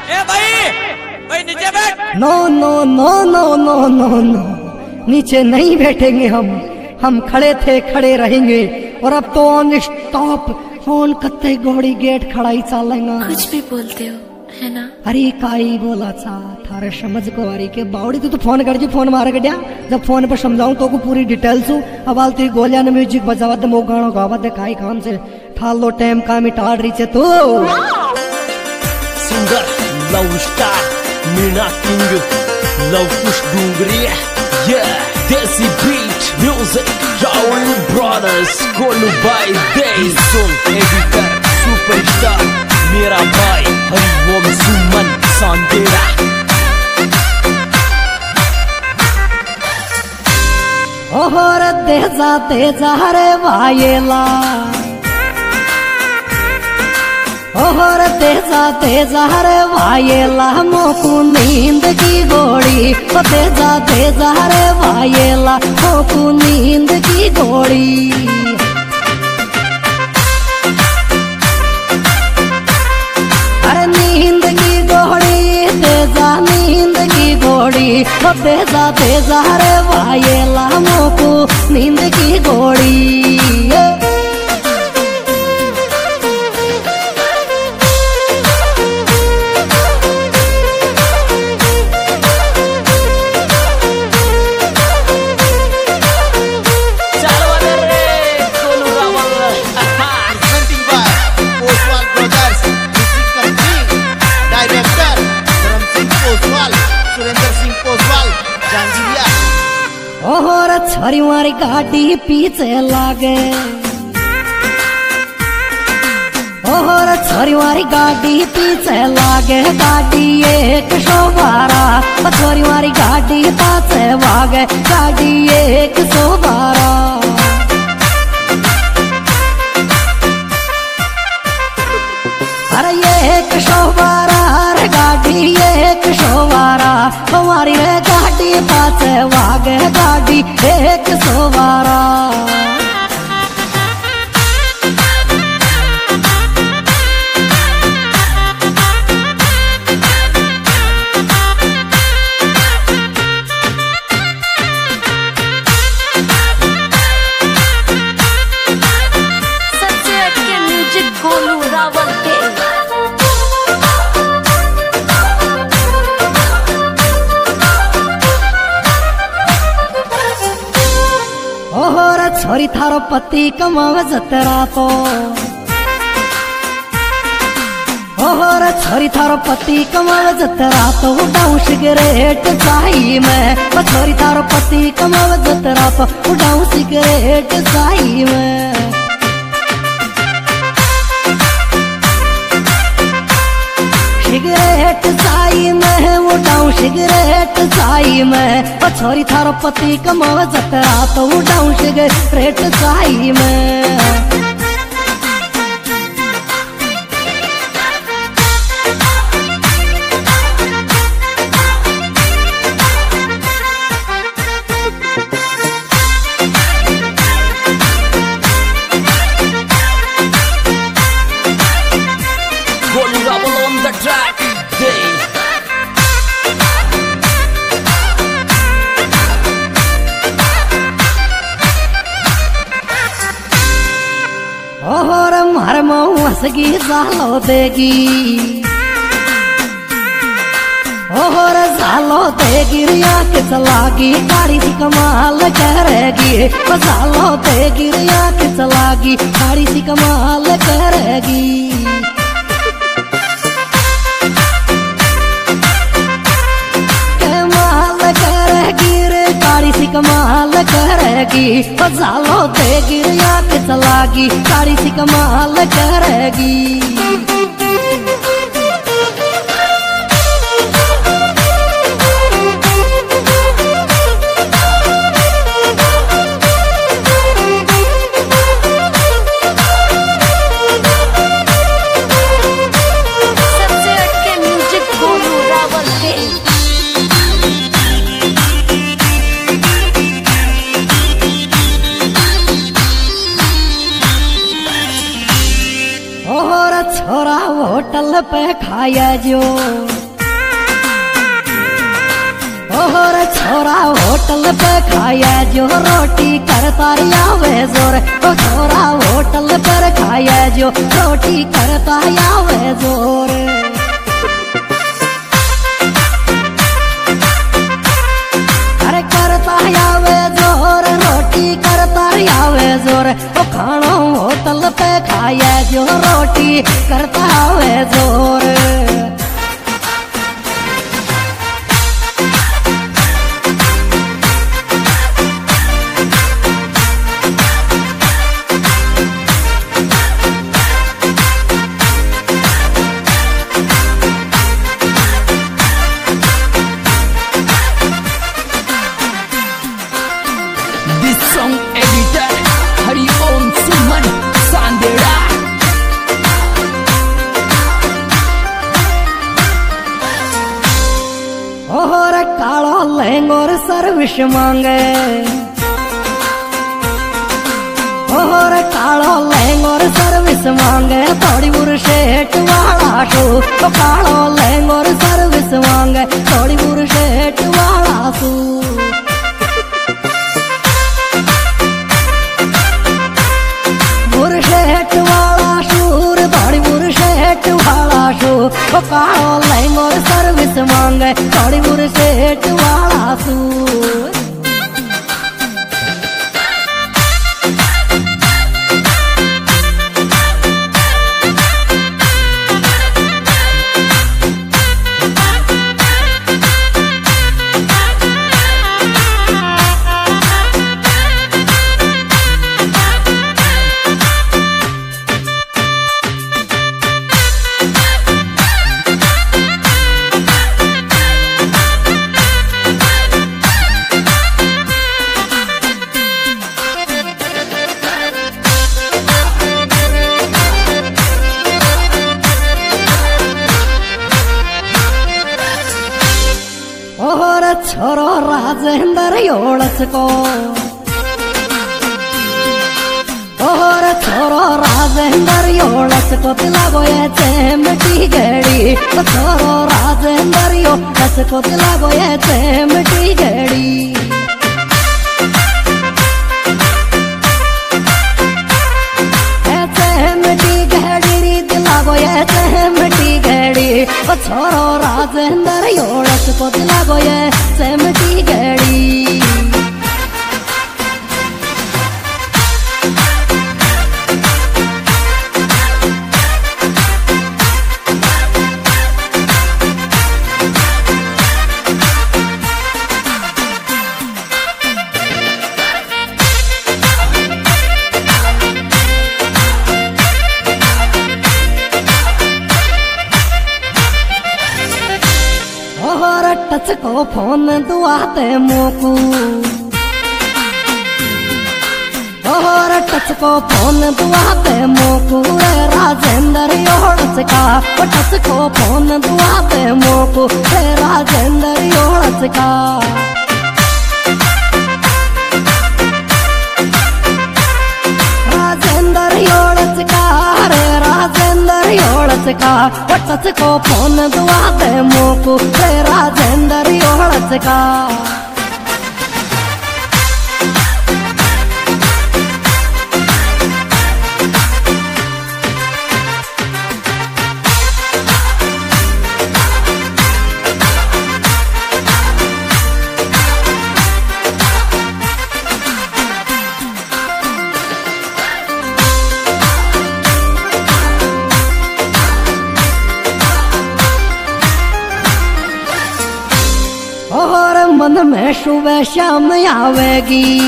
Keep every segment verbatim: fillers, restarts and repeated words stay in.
ए भाई भाई नीचे बैठ। No no no no no no no नीचे नहीं बैठेंगे हम हम खड़े थे खड़े रहेंगे। और अब तो ऑन स्टॉप फोन कत्ते घोड़ी गेट खड़ा ही चलेगा। कुछ भी बोलते हो है ना। अरे काई बोला था थारे समझ को अरे के बावड़ी तू तो फोन कर जी फोन मारे गड्या जब फोन पर समझाऊं तो को पूरी डिटेल्स हूँ। अब आल तेरी गोलियां ने म्यूजिक बजावा दे मो गाना गावा दे काई काम से ठाल लो टाइम का मिटा रही छे तू। Singer love star Meena king Luv Kush Dungri ये desi beat music Rahul brothers कोलू बाई दे सुन एडिटर सुपरस्टार मेरा भाई हरिओम सुमन सांदेरा। ओहर तेजा तेजा रे वायेला ओहर तेजा तेजा रे वायेला मोकू नींद की गोड़ी। ओ तेजा तेजा रे वायेला मोकू नींद की गोड़ी। अरे नींद की गोड़ी तेजा नींद की गोड़ी। ओ तेजा तेजा रे वायेला मोकू नींद की गोड़ी। ओहर छोरी मारी गाड़ी पीछे लागे ओहर छोरी मारी गाड़ी पीछे लागे। गाड़ी एक सौ बारह छोरी मारी गाड़ी पाछे भागे। गाड़ी एक सौ बारह अरे एक सौ बारह गाड़ी एक सौ बारह हमारी रे गाड़ी पाछे भागे। गाड़ी एक सौ बारह सबसे हटके म्यूजिक गोलू रावल के। ओहर छोरी थारो पति कमावे जतरा तो ओहर छोरी थारो पति कमावे जतरा तो उड़ाऊ सिगरेट चाही में। छोरी थारो पति कमावे जतरा तो उड़ाऊ सिगरेट चाही में। सिगरेट चाही में उड़ाऊ सिगरेट चाही में। ओ छोरी थारो पति कमावे जतरा तो उड़ाऊ सिगरेट चाही में। Golden Rubble on the track, day. ओहर मार मऊ हसगी जालो देगी ओहर जालो देगी रिया के चलागी। गाड़ी सी कमाल करेगी जालो देगी रिया के चलागी। गाड़ी सी कमाल करेगी कमाल करेगी। जालो देगी रिया के चलागी। गाड़ी सी कमाल करेगी। सबसे हटके म्यूजिक गोलू रावल के। छोरा होटल पे खाया जो और छोरा होटल पे खाया जो रोटी करता आवे जोर, ओ छोरा होटल पर खाया जो रोटी करता आवे जोर। अरे करता आवे जोर रोटी करता आवे जोर, ओ खाना होटल पे खाया जो रोटी करता आवे जोर। Song editor Hari Om Suman Sandera। और काला लहंगोर सर्विस मांगे, और काला लहंगोर सर्विस मांगे थोड़ी बुरशेट वाला शू, तो काला लहंगोर सर्विस मांगे थोड़ी बुरशेट वाला शू। बुरशेट वाला शूर थोड़ी बुरशेट वाला शू, तो काला लहंगोर सर्विस मांगे थोड़ी बुरशेट वाला शू। और छोरो राजेंद्र योड़स को, और छोरो राजेंद्र योड़स को तिलागो ये चेमटी गड़ी, तो छोरो राजेंद्र योड़स को तिलागो ये चेमटी गड़ी। चेमटी गड़ी री तिलागो ये चेमटी गड़ी, ओ छोरो राजेंद्र योड़स को तिलागो ये चेमटी गड़ी। और टच को फोन दुआते मोकू, और टच को फोन दुआते मोकू रे राजेंद्र योड़स का, टच को फोन दुआते मोकू रे राजेंद्र योड़स का। राजेंद्र योड़स का रे राजेंद्र योड़स का, टच को फोन दुआते मोकू रे राजेंद्र योड़स का। और मन में सुबह शाम आवेगी,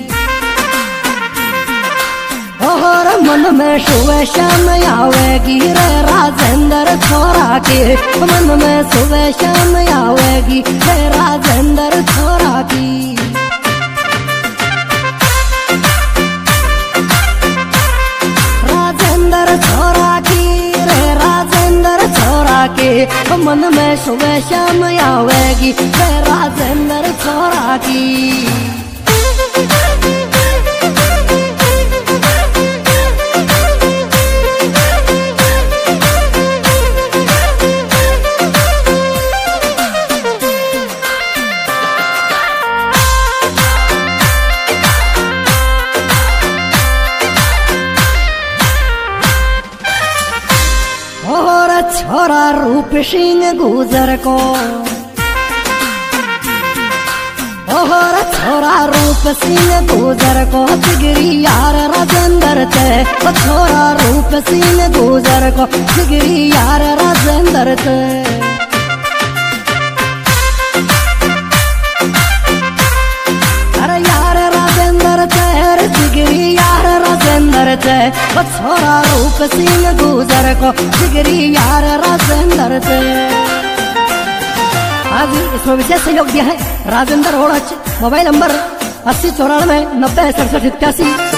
और मन में सुबह शाम आवेगी रे राजेंद्र छोरा के, मन में सुबह शाम आवेगी रे राजेंद्र छोरा की। राजेंद्र छोरा की रे राजेंद्र छोरा के, मन में सुबह शाम आवेगी रे राजेंद्र छोरा की। रूप सिंह गुजर को, ओहर छोरा रूप सिंह गुजर को जिगरी यार राजेंद्र थे, ओ छोरा रूप सिंह गुजर को जिगरी यार राजेंद्र थे। अरे यार राजेंद्र थे, जिगरी यार राजेंद्र थे, ओ छोरा रूप सिंह गुजर को जिगरी यार राजेंद्र थे। आज इसमें विशेष सहयोग दिया है राजेंद्र ओढ़, मोबाइल नंबर अस्सी चौरानवे नब्बे सड़सठ इक्यासी।